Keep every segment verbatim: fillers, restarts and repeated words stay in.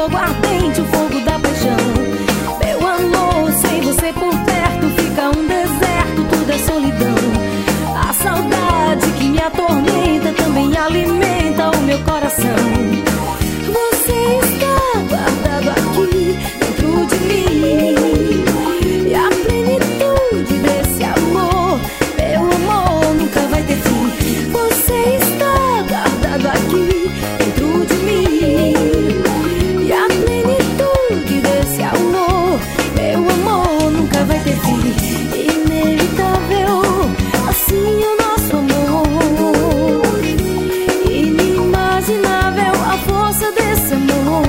fogo ardente, o fogo da paixão. Meu amor, sem você por perto fica um deserto, tudo é solidão. A saudade que me atormenta também alimenta o meu coração. Você está guardado aqui dentro de mim, e a plenitude desse amor, meu amor, nunca vai ter fim. Você está guardado aqui dentro de mim, e a plenitude desse amor, meu amor, nunca vai ter fim. Inevitável, assim o nosso amor, inimaginável a força desse amor.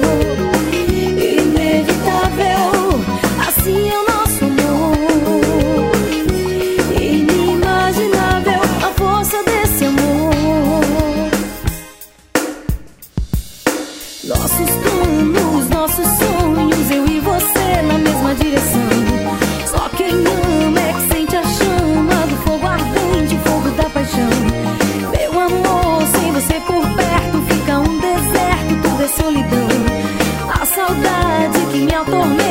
Inevitável, assim é o nosso amor, inimaginável a força desse amor. Nossos planos, nossos sonhos, eu e você na mesma direção. Só quem ama é que sente a chama do fogo ardente, o fogo da paixão. Meu amor, sem você por perto fica um deserto, tudo é solidão. A saudade que me atormenta